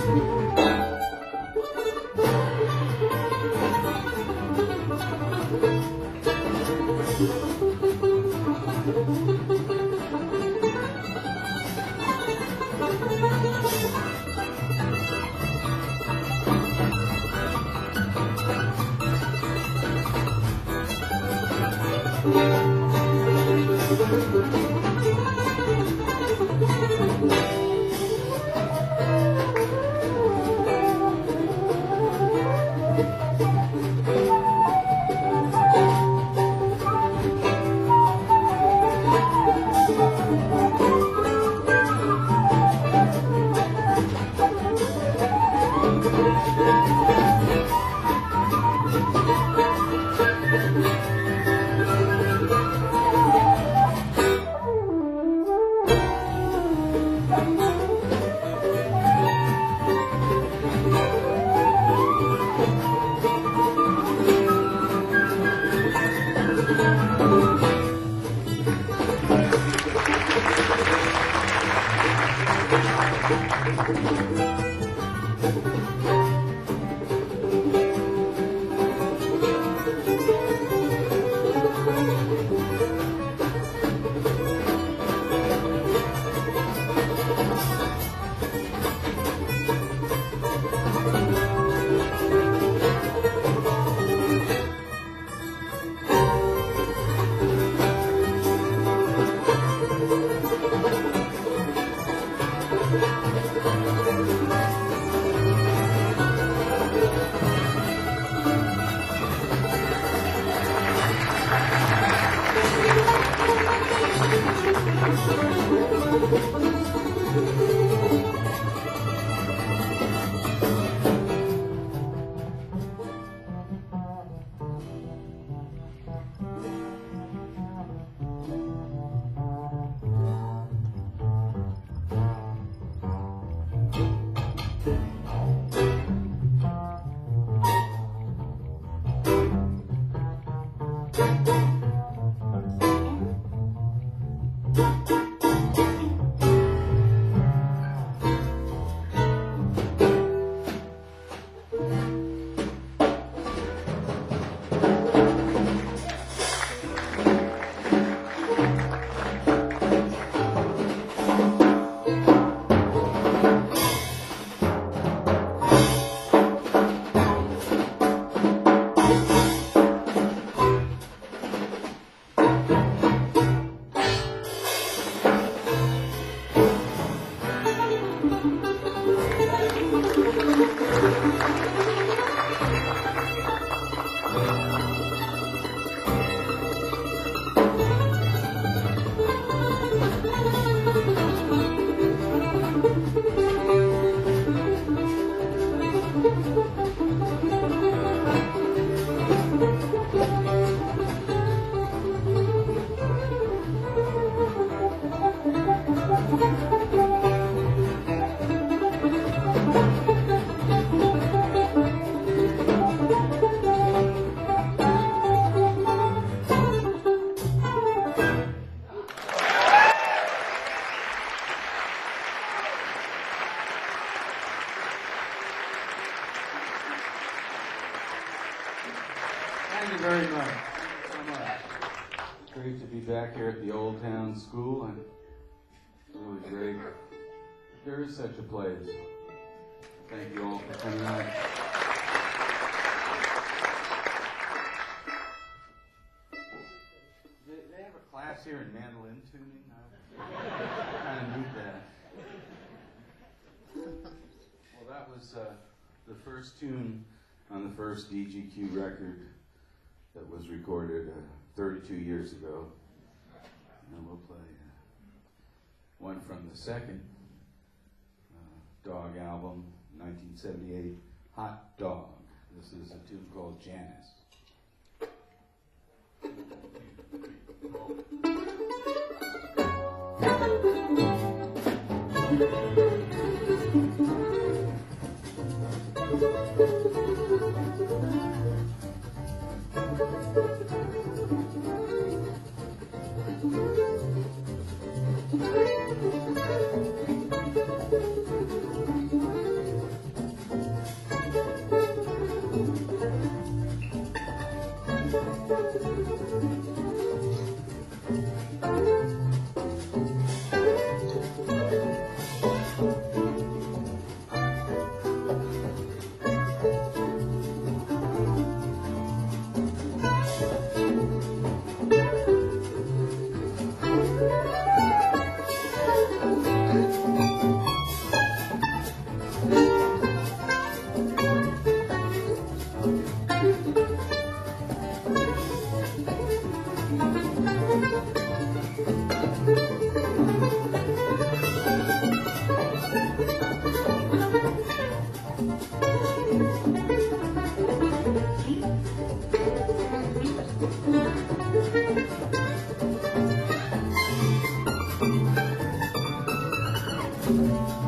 Thank you very much. So much. Great to be back here at the Old Town School, and really great. There is such a place. Thank you all for coming out. They have a class here in mandolin tuning. I kind of need that. Well, that was the first tune on the first DGQ record that was recorded 32 years ago. And we'll play one from the second Dog album, 1978, Hot Dog. This is a tune called Janice.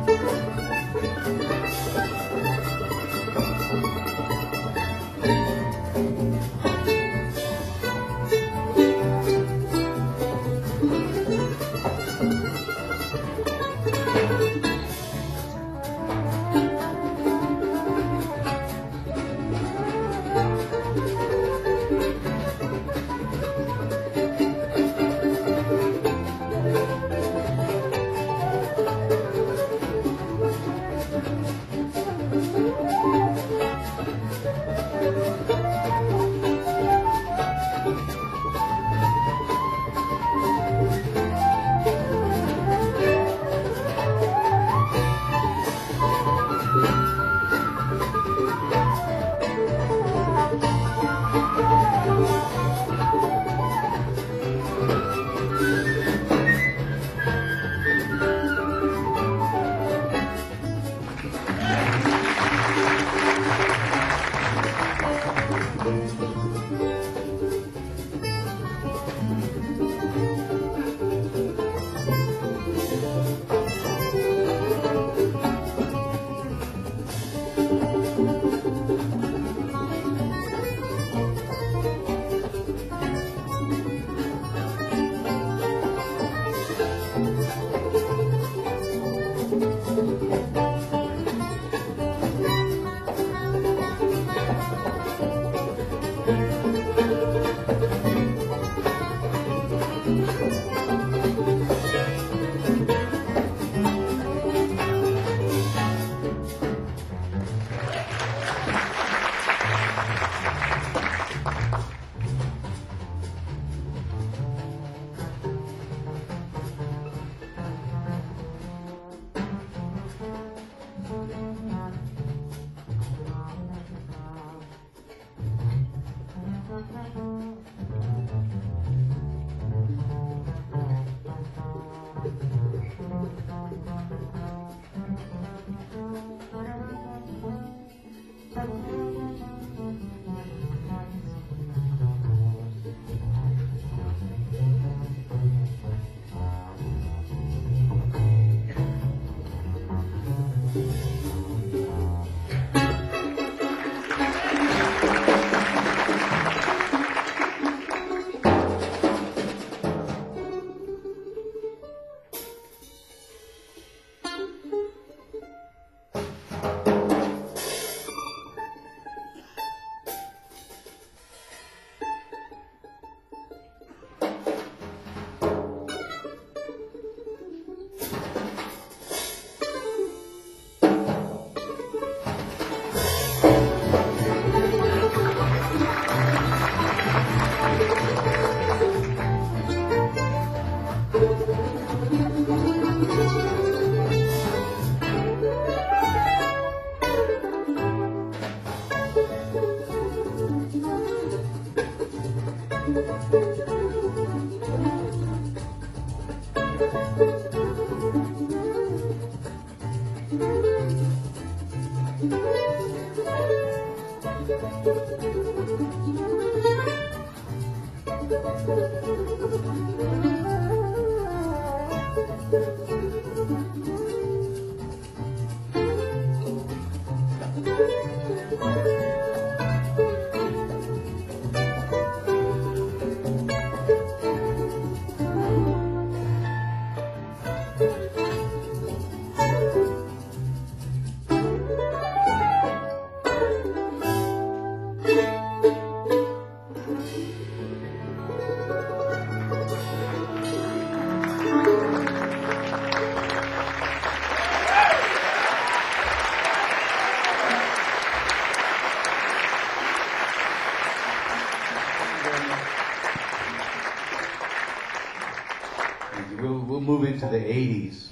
We'll move into the 80s.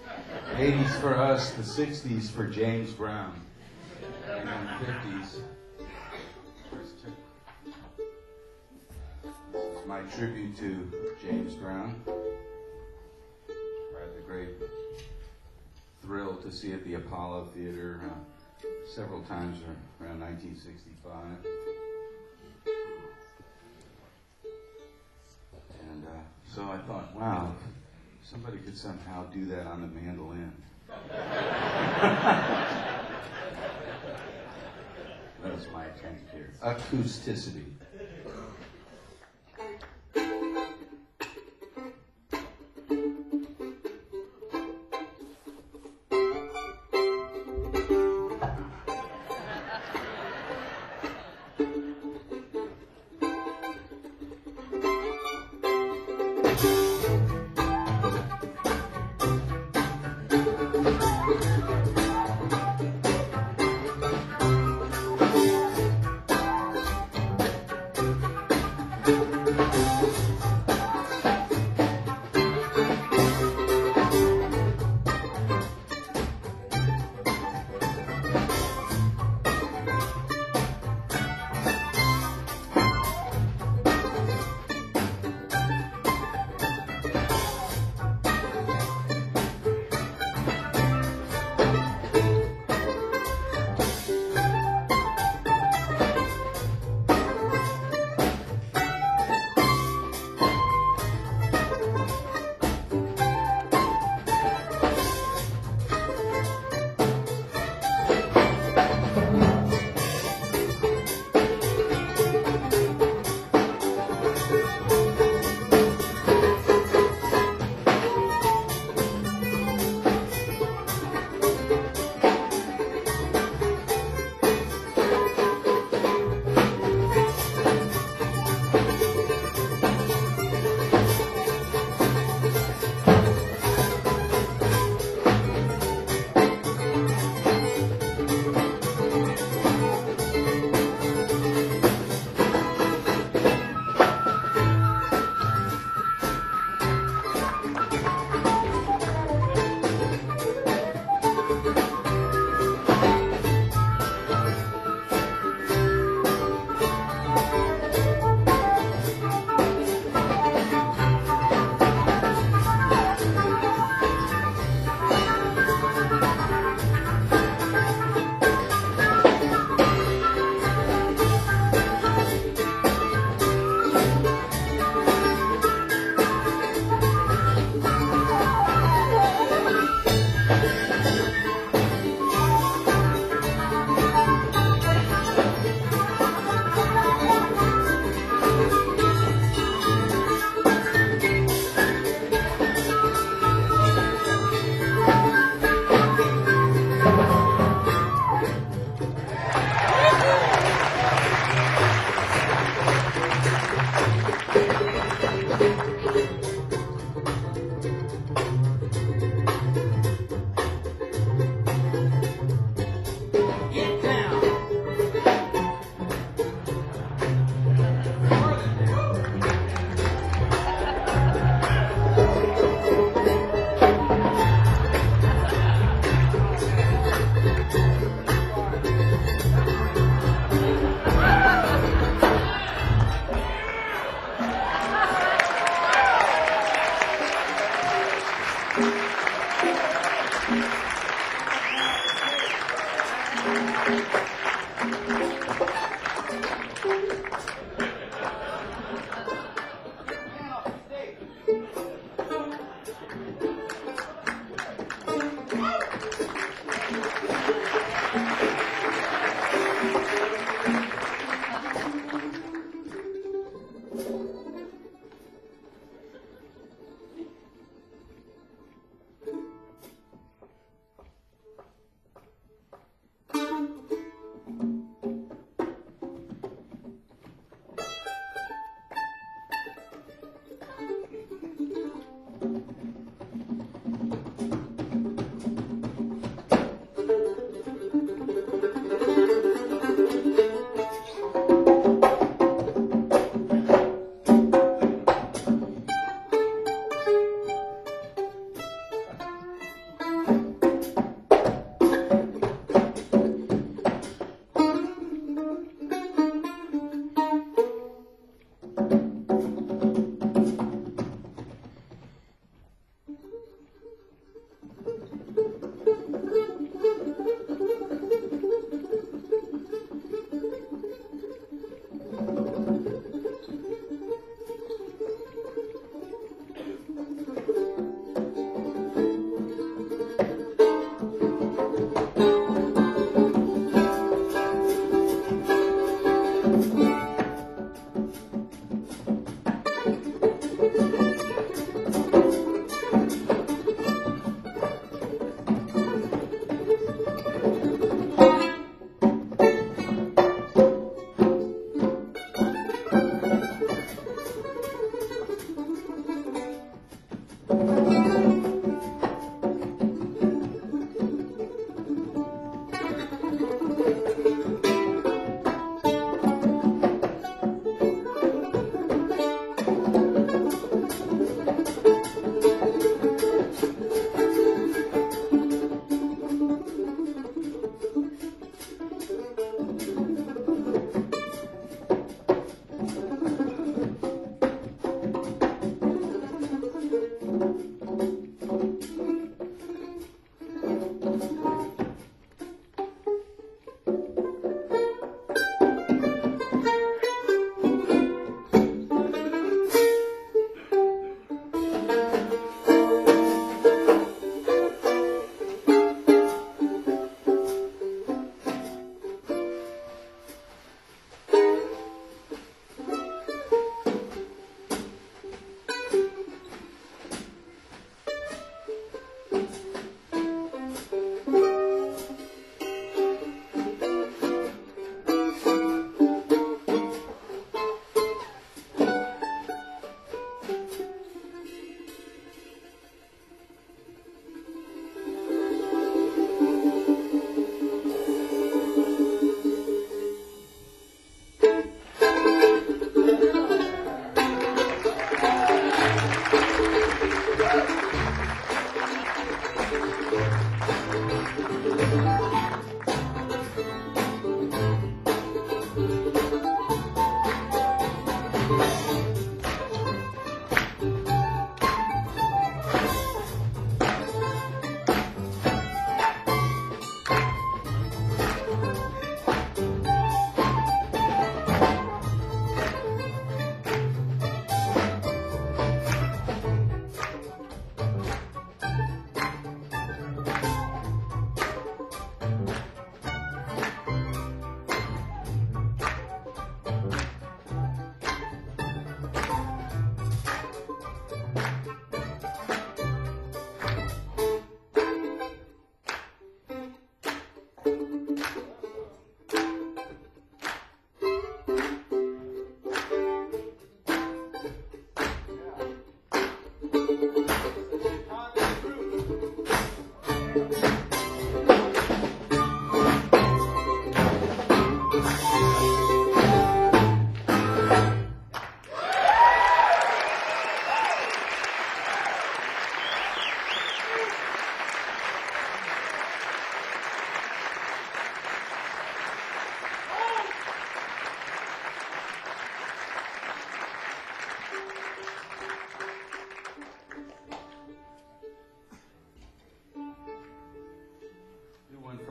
80s for us, the 60s for James Brown, and then 50s. This is my tribute to James Brown. I had the great thrill to see at the Apollo Theater several times around 1965. And so I thought, wow, somebody could somehow do that on the mandolin. That's my attempt here. Acousticity.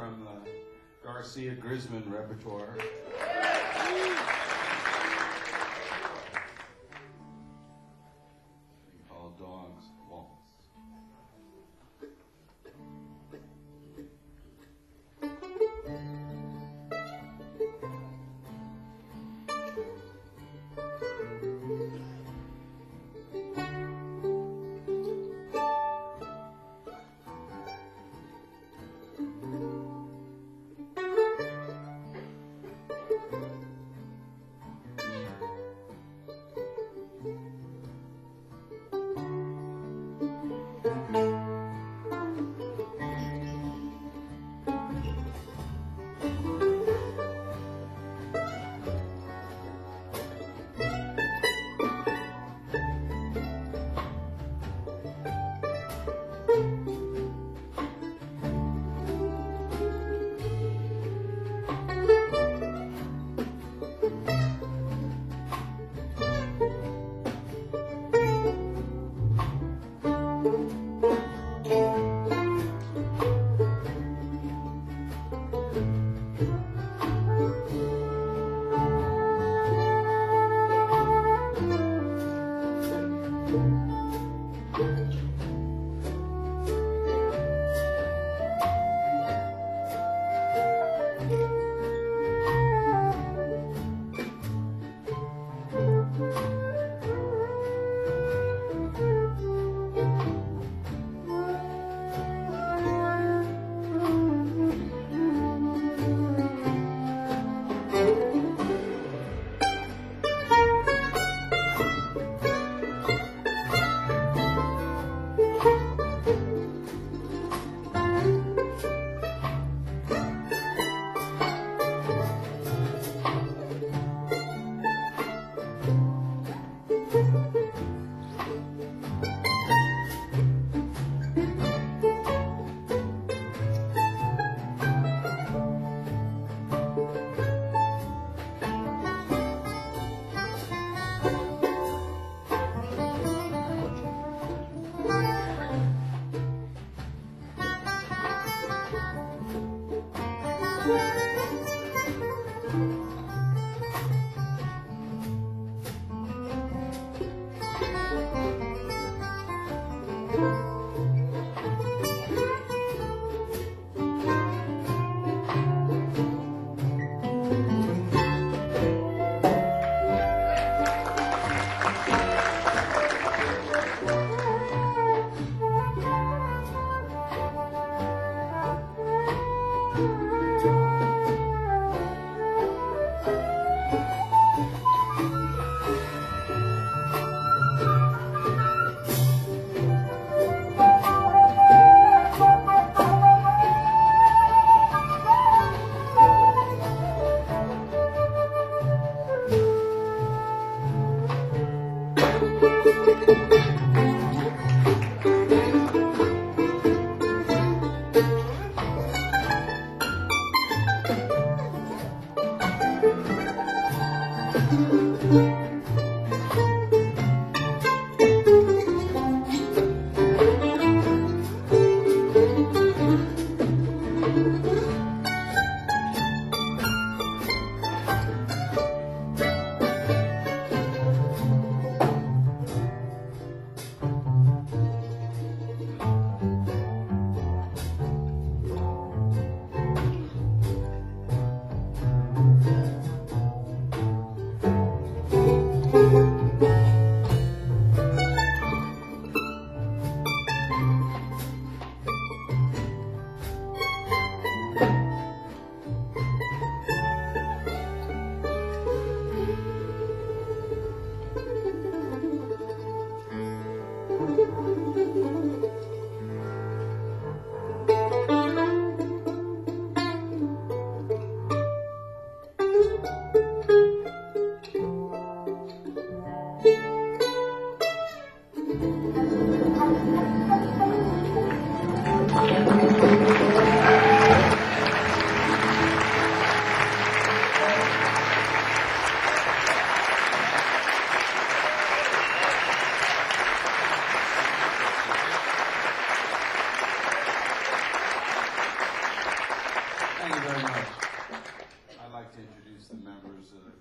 from Garcia Grisman repertoire. Called Dog's Waltz.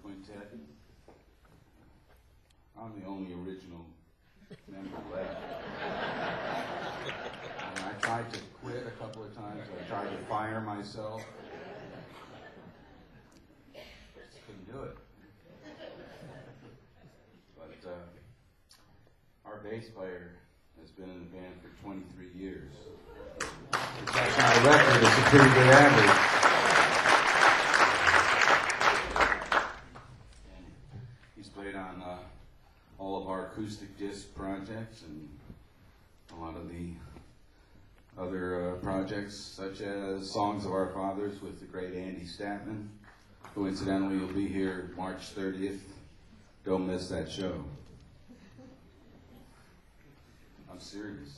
quintet. I'm the only original member left. And I tried to quit a couple of times. I tried to fire myself. Just couldn't do it. But our bass player has been in the band for 23 years. If that's not a record, it's a pretty good average. And he's played on all of our acoustic disc projects and a lot of the other projects, such as Songs of Our Fathers with the great Andy Statman, who incidentally will be here March 30th. Don't miss that show. I'm serious.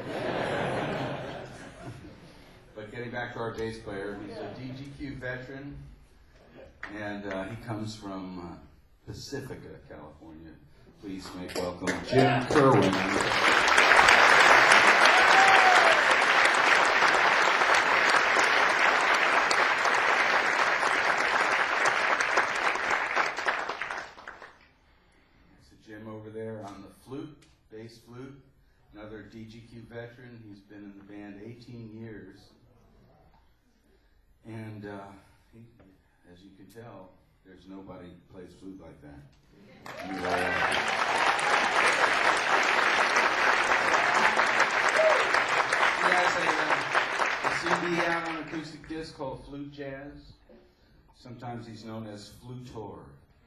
But getting back to our bass player, he's a DGQ veteran, and he comes from Pacifica, California. Please make welcome Jim Kerwin. Jim over there on the flute, bass flute, another DGQ veteran. He's been in the band 18 years. And he, as you can tell, there's nobody who plays flute like that. He has a CD out on acoustic disc called Flute Jazz. Sometimes he's known as Flutor.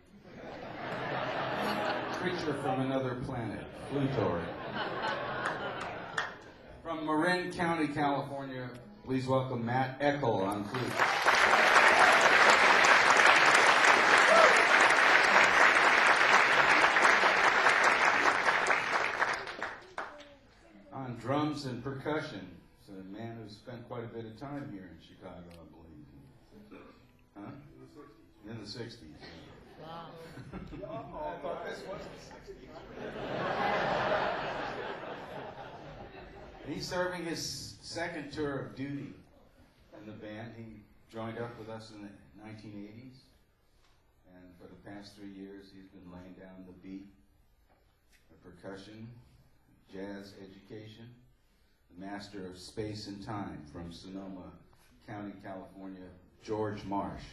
Creature from another planet, Flutor. From Marin County, California, please welcome Matt Eckel on flute. On drums and percussion, it's a man who's spent quite a bit of time here in Chicago, I believe. Huh? In the 60s. Wow. I thought this was the 60s. He's serving his second tour of duty in the band. He joined up with us in the 1980s, and for the past 3 years he's been laying down the beat, the percussion, jazz education, the master of space and time from Sonoma County, California, George Marsh.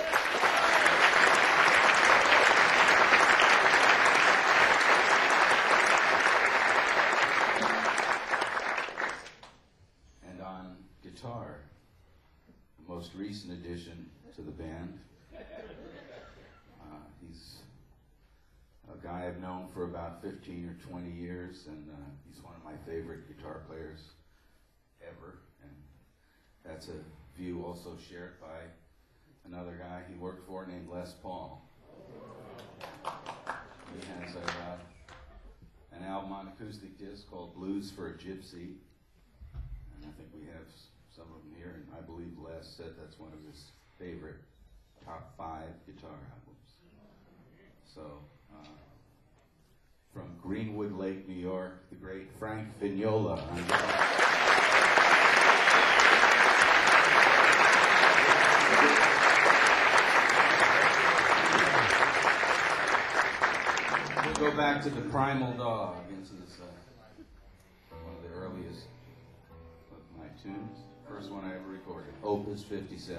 Guitar, the most recent addition to the band. He's a guy I've known for about 15 or 20 years, and he's one of my favorite guitar players ever. And that's a view also shared by another guy he worked for named Les Paul. He has an album on acoustic disc called Blues for a Gypsy. And I think we have some of them here, and I believe Les said that's one of his favorite top 5 guitar albums. So, from Greenwood Lake, New York, the great Frank Vignola on guitar. We'll go back to the Primal Dog. This is one of the earliest of my tunes. First one I ever recorded, Opus 57.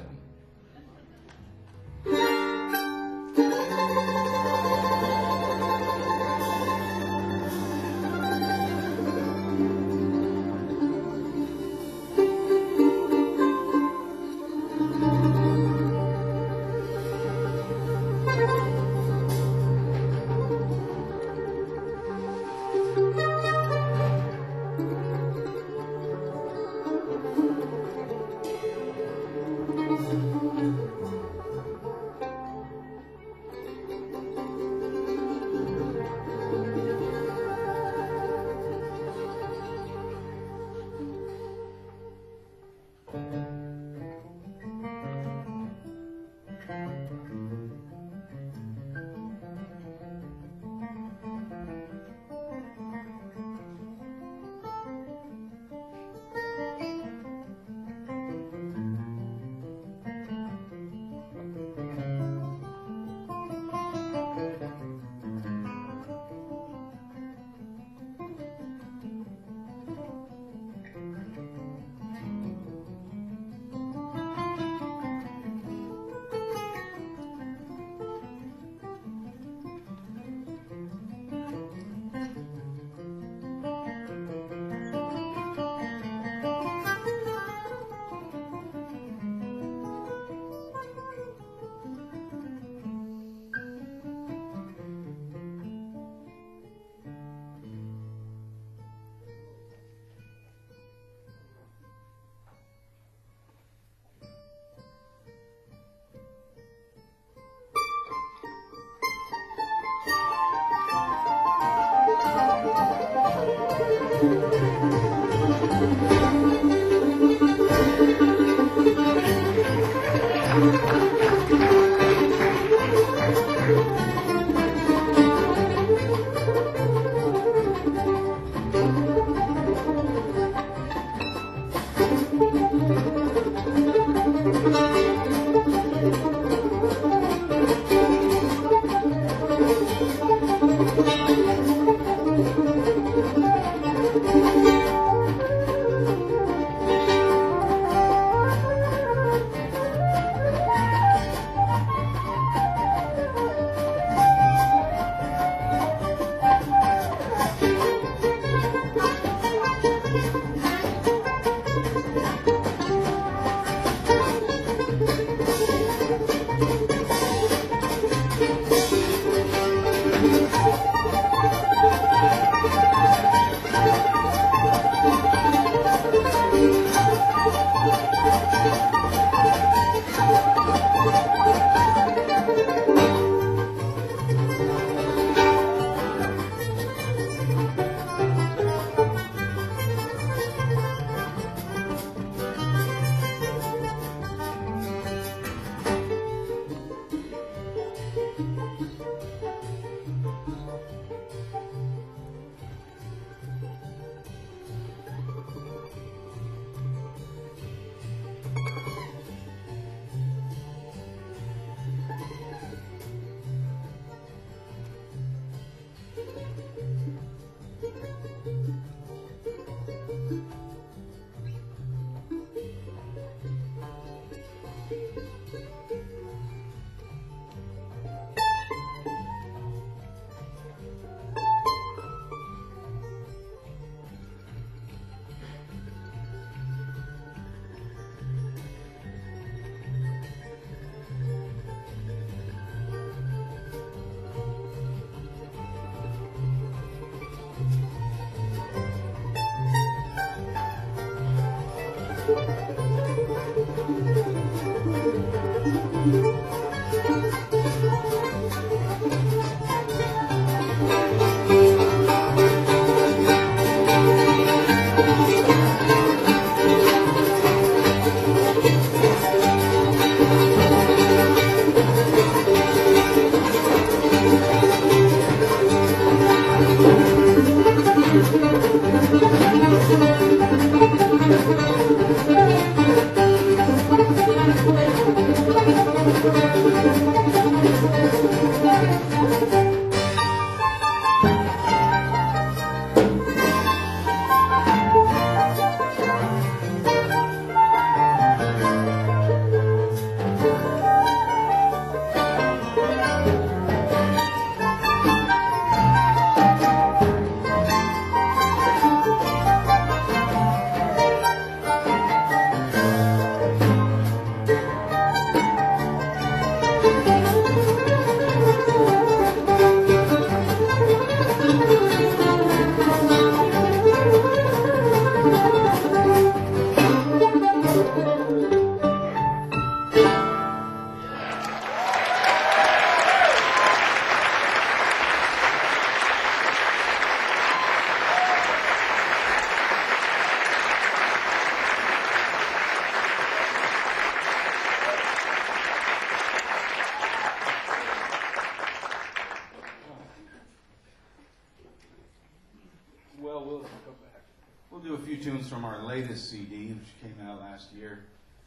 We'll do a few tunes from our latest CD, which came out last year.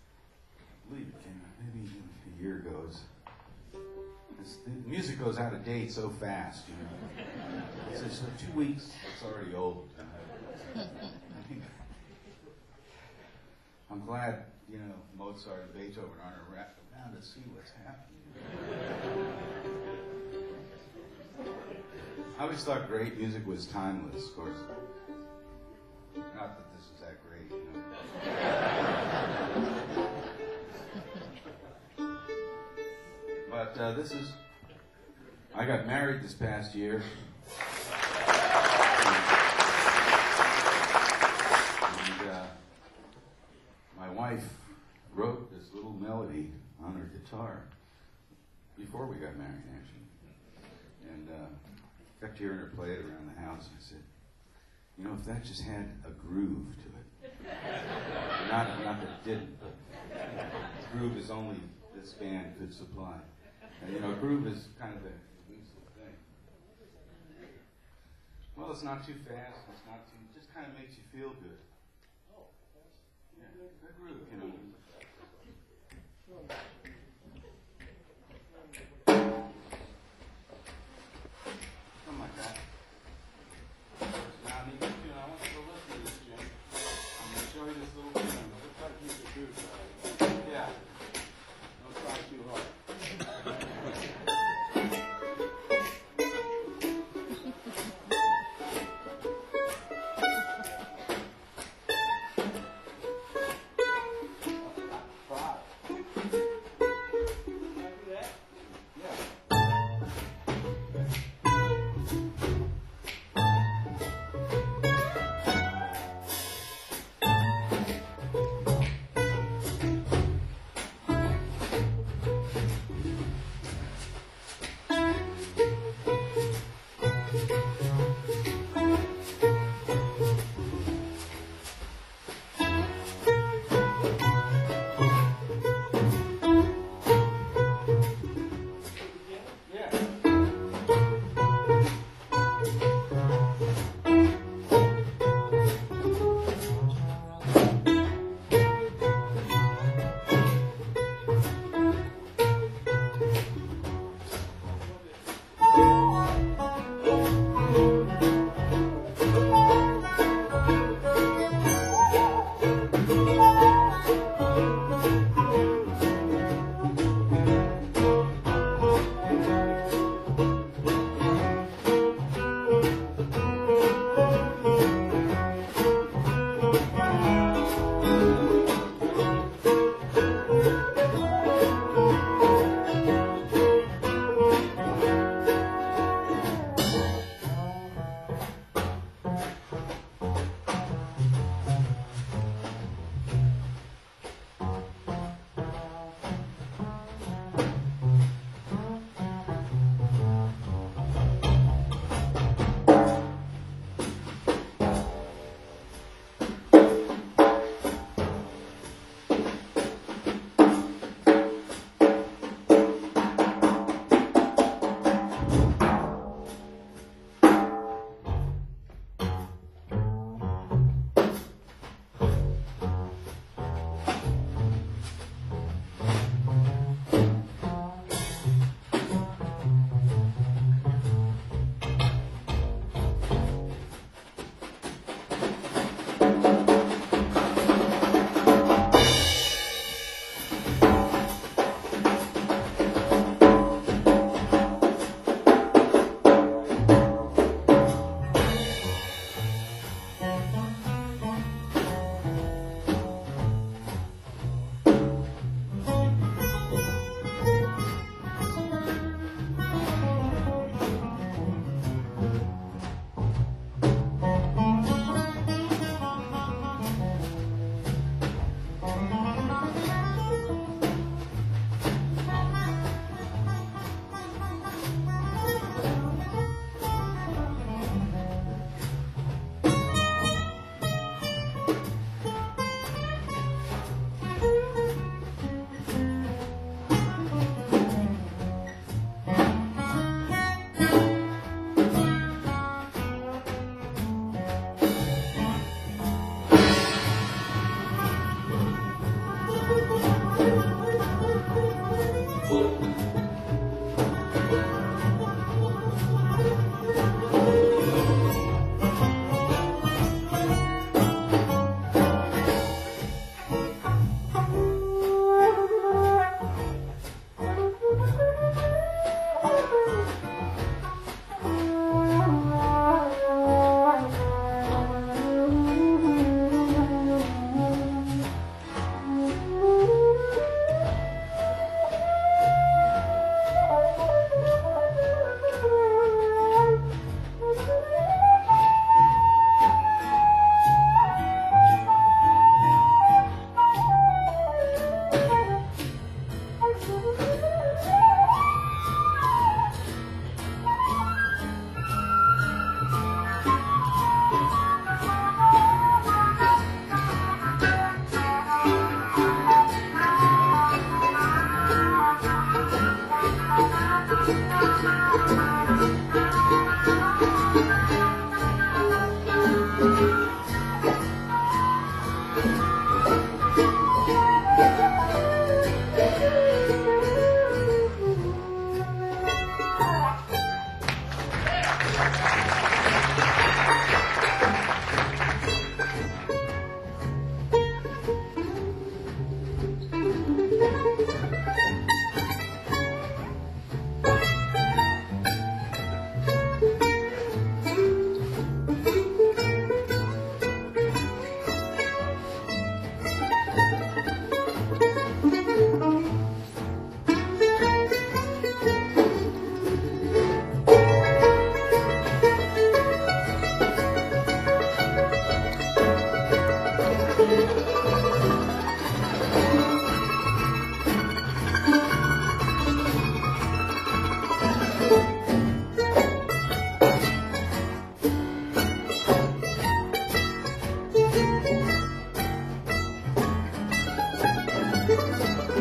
I believe it came out maybe a year ago. The music goes out of date so fast, you know. So 2 weeks, it's already old. I'm glad, you know, Mozart and Beethoven aren't around to see what's happening. I always thought great music was timeless, of course. Not that this is that great, you know. But this is... I got married this past year. And my wife wrote this little melody on her guitar before we got married, actually. And kept hearing her play it around the house. I said, you know, if that just had a groove to it. Not that it didn't, but groove is only this band could supply. And you know, groove is kind of a elusive thing. Well, it's not too fast, it's not too, just kind of makes you feel good. Yeah, good groove, you know. Something like that. Now I need you to, I want you to listen to this, Jim. I'm going to show you this little tune. We'll try to keep it good. Yeah. Don't try too hard.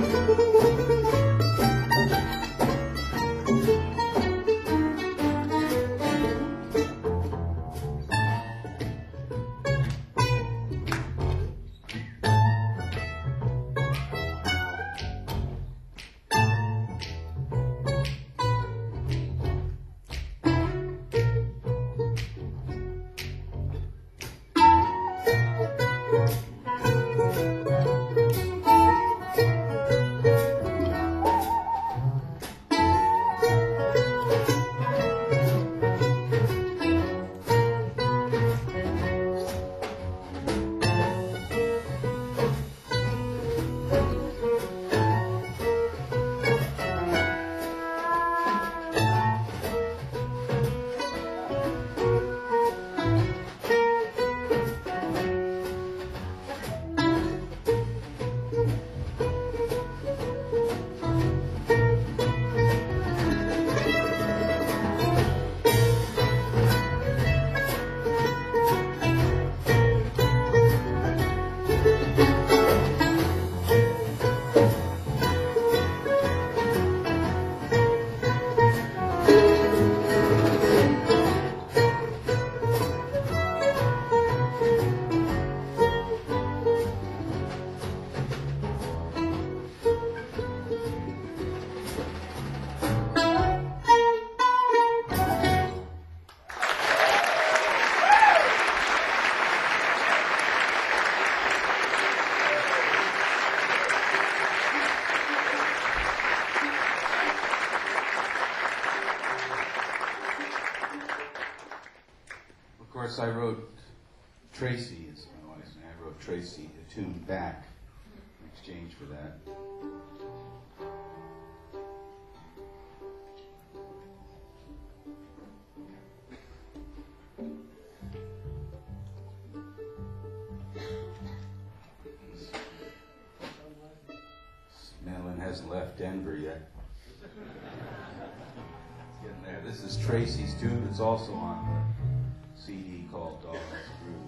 Of course, I wrote Tracy, is my wife's name. I wrote Tracy a tune back in exchange for that. Madeline hasn't left Denver yet. It's getting there. This is Tracy's tune. It's also on the CD called Dog's Groove.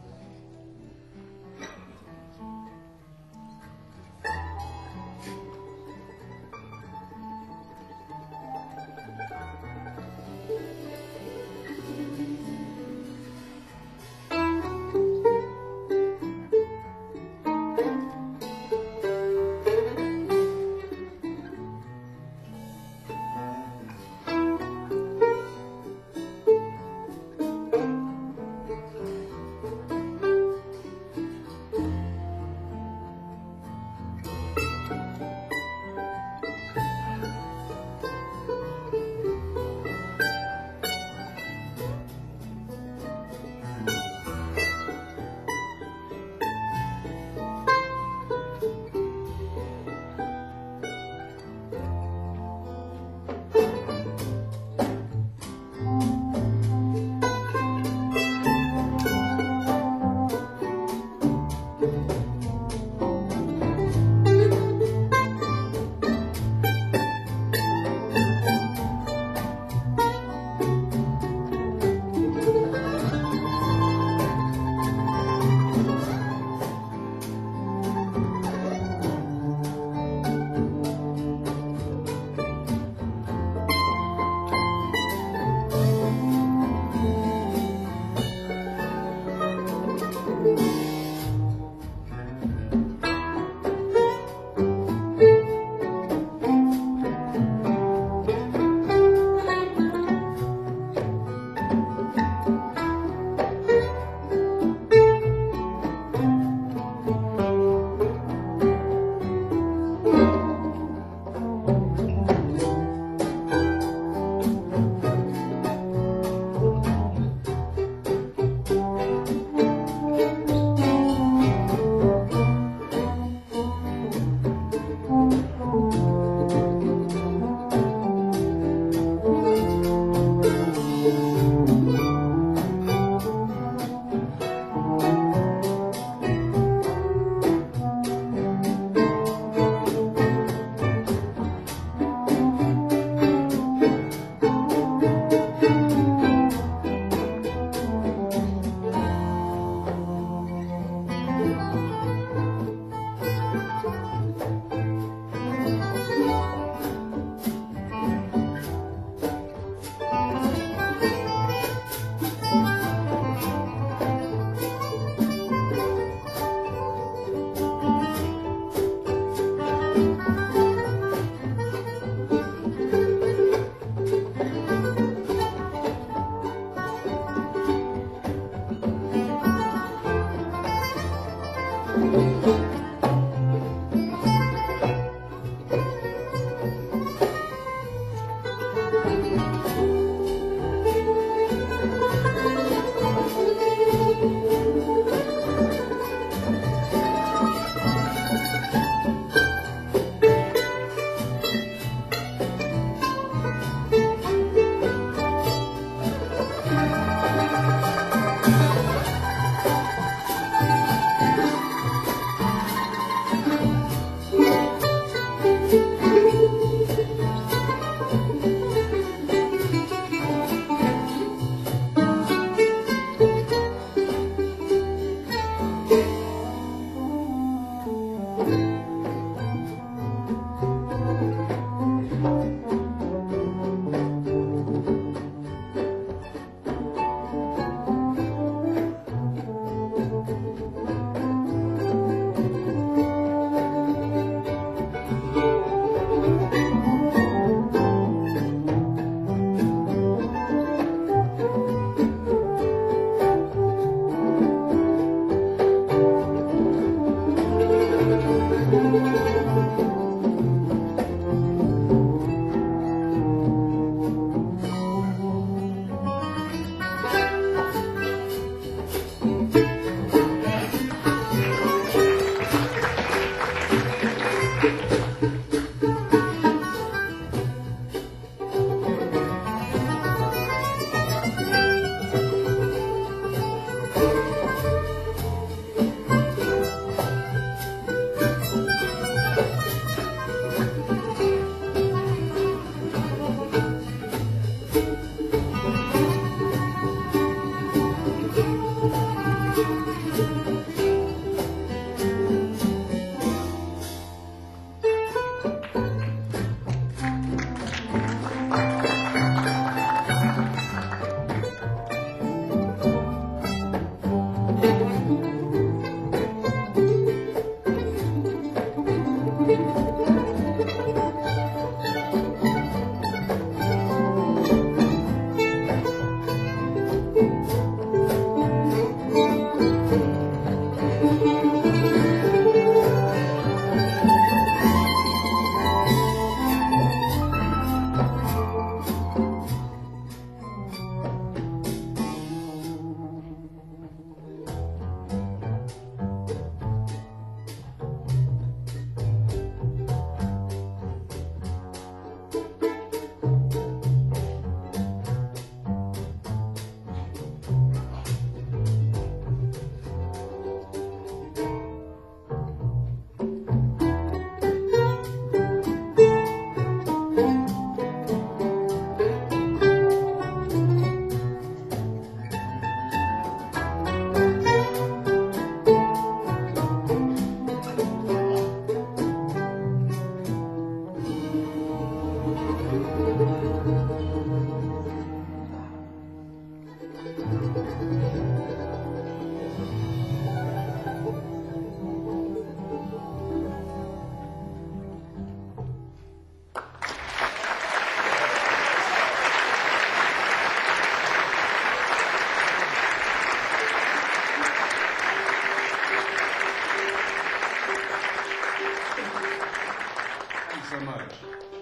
Thanks so much.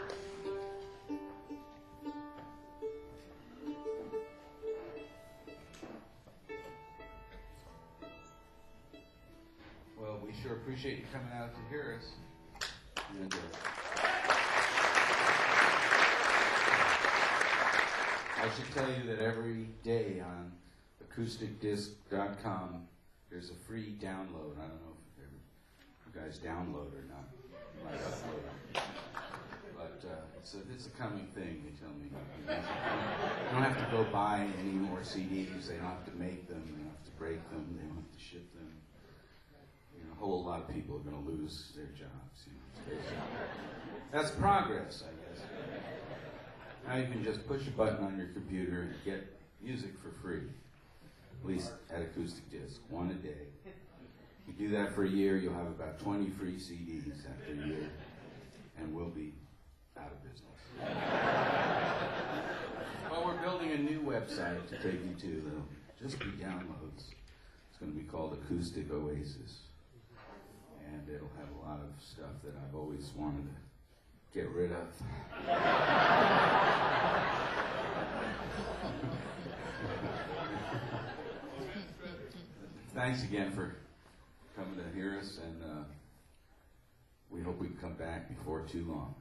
Well, we sure appreciate you coming out to hear us. And, I should tell you that every day on acousticdisc.com there's a free download. I don't know if you guys download or not. You might upload it. But it's a coming thing, they tell me. You don't have to go buy any more CDs. They don't have to make them. They don't have to break them. They don't have to ship them. You know, a whole lot of people are going to lose their jobs. You know, that's progress, I guess. Now you can just push a button on your computer and get music for free, at least at Acoustic Disc, one a day. You do that for a year, you'll have about 20 free CDs after a year, and we'll be out of business. Well, we're building a new website to take you to. That'll just be downloads. It's going to be called Acoustic Oasis, and it'll have a lot of stuff that I've always wanted to get rid of. Thanks again for coming to hear us, and we hope we can come back before too long.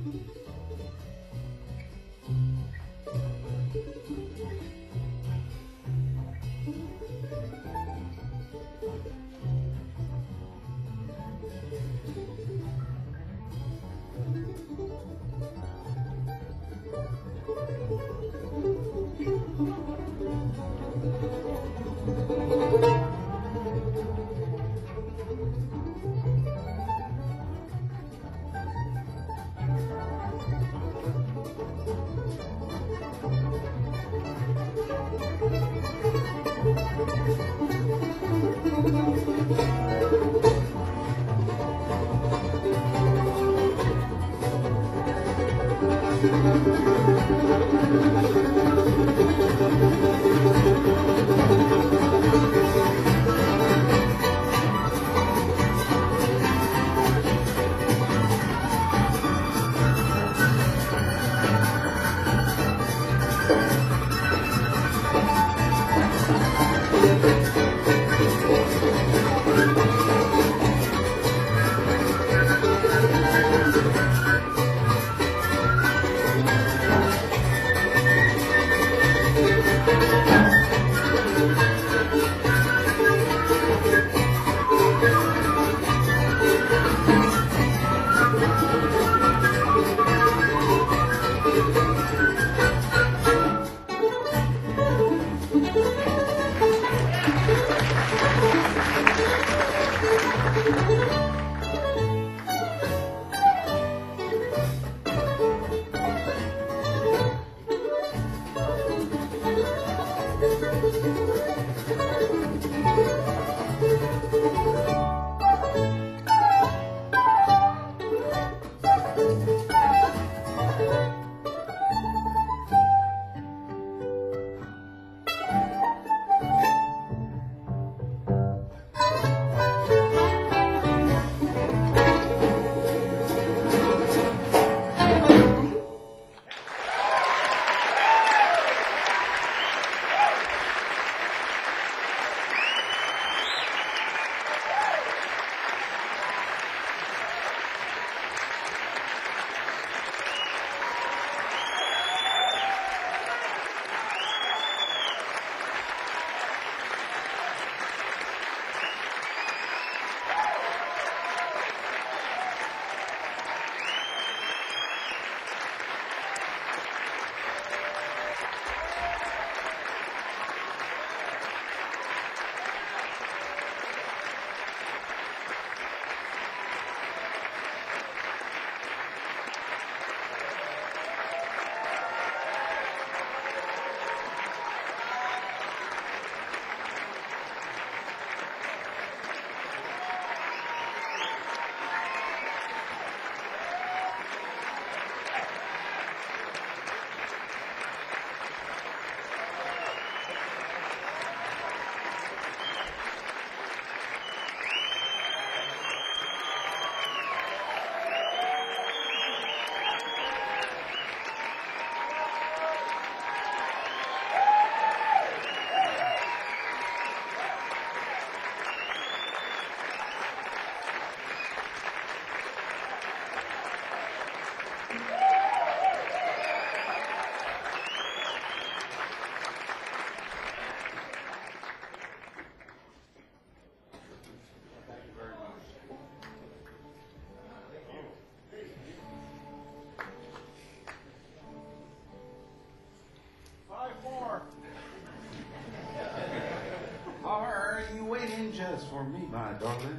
Just for me, my darling.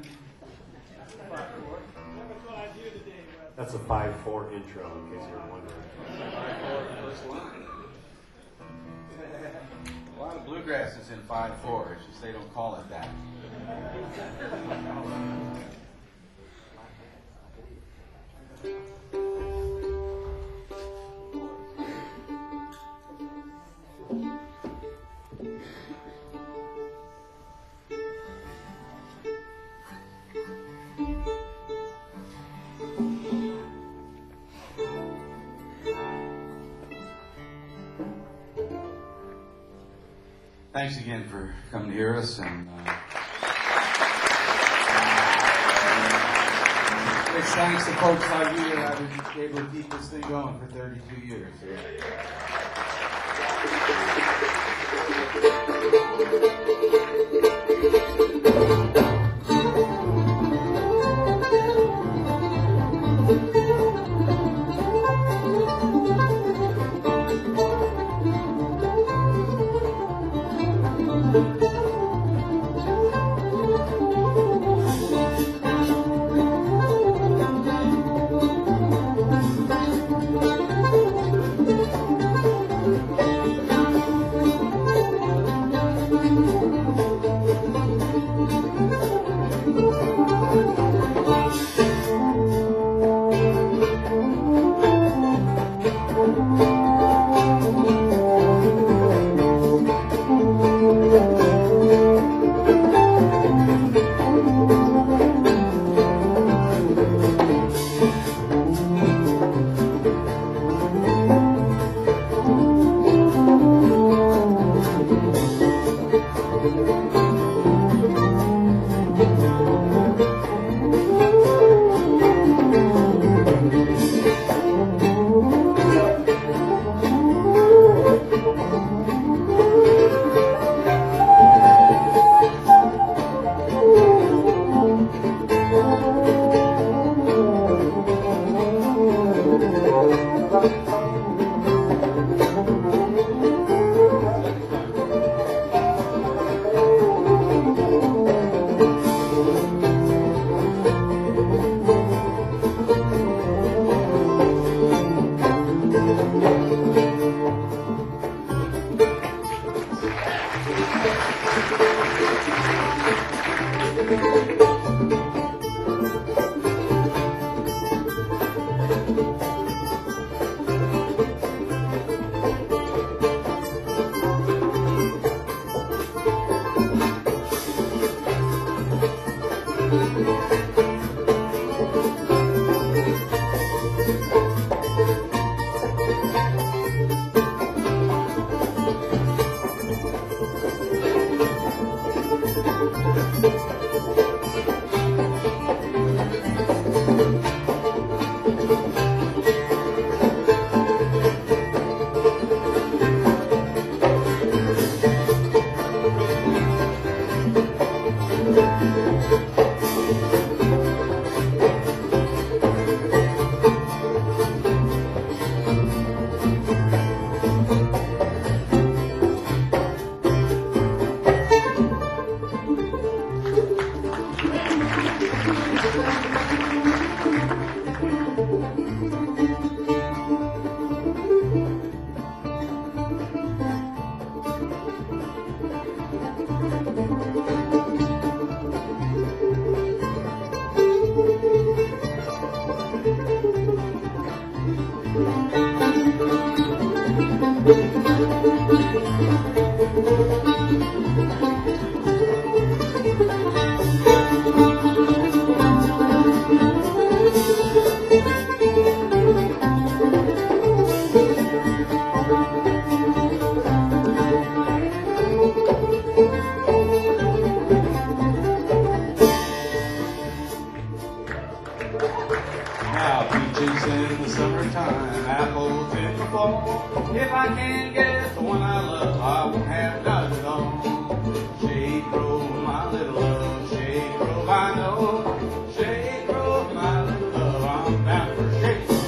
That's a 5/4 intro, in case you're wondering. 5/4 first line. A lot of bluegrass is in 5/4. It's just they don't call it that. Thanks again for coming to hear us, and big thanks to folks like you that able to keep this thing going for 32 years. Now peaches in the summertime, apples in the fall. If I can't get the one I love, I won't have none at all. Shade Grove, my little love, Shade Grove, I know. Shade Grove, my little love, I'm bound for Shade Grove.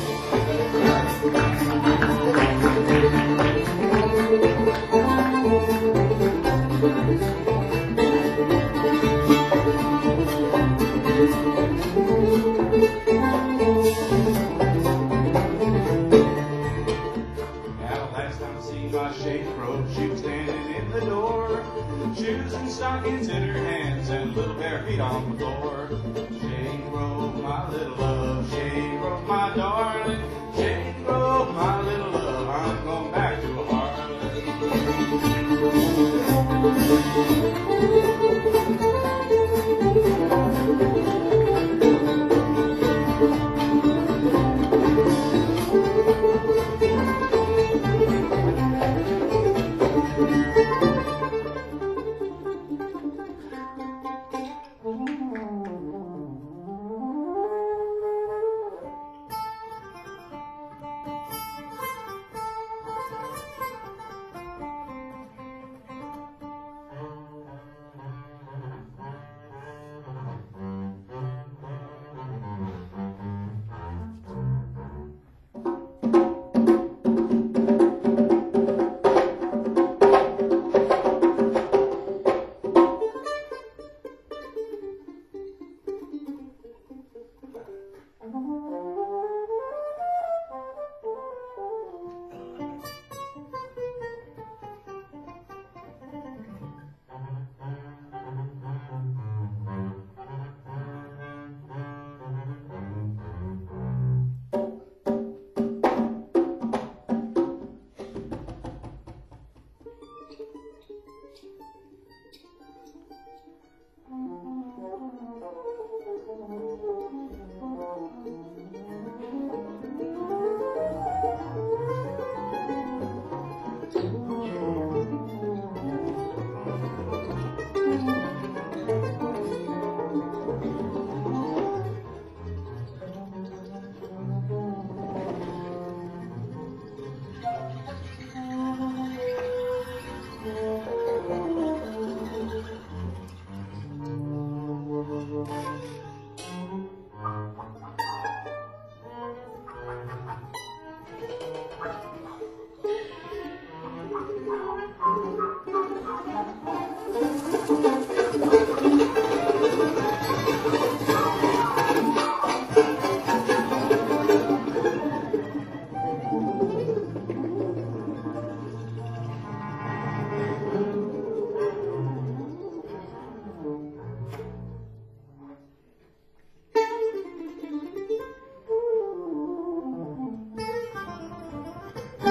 My Shade Grove, she was standing in the door, shoes and stockings in her hands and little bare feet on the floor. Shade Grove, my little love, Shade Grove, my darling, Shade Grove, my little love, I'm going back to Harlan.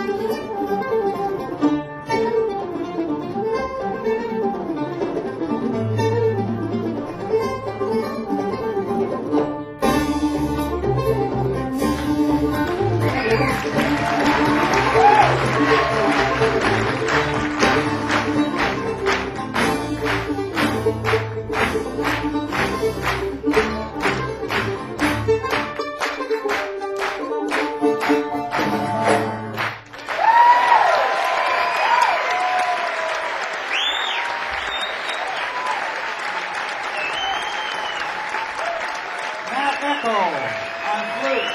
Matt Echo on flute.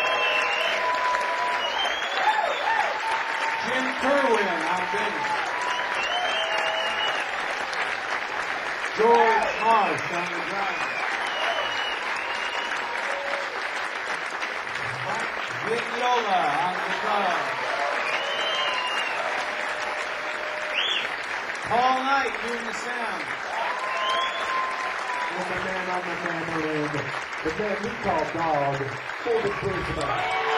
Jim Kerwin on bass. George Marsh on the drums. Mike Vignola on guitar. Paul Knight doing the sound. And the man on the mandolin, the man we call Dog, for the Brisbane.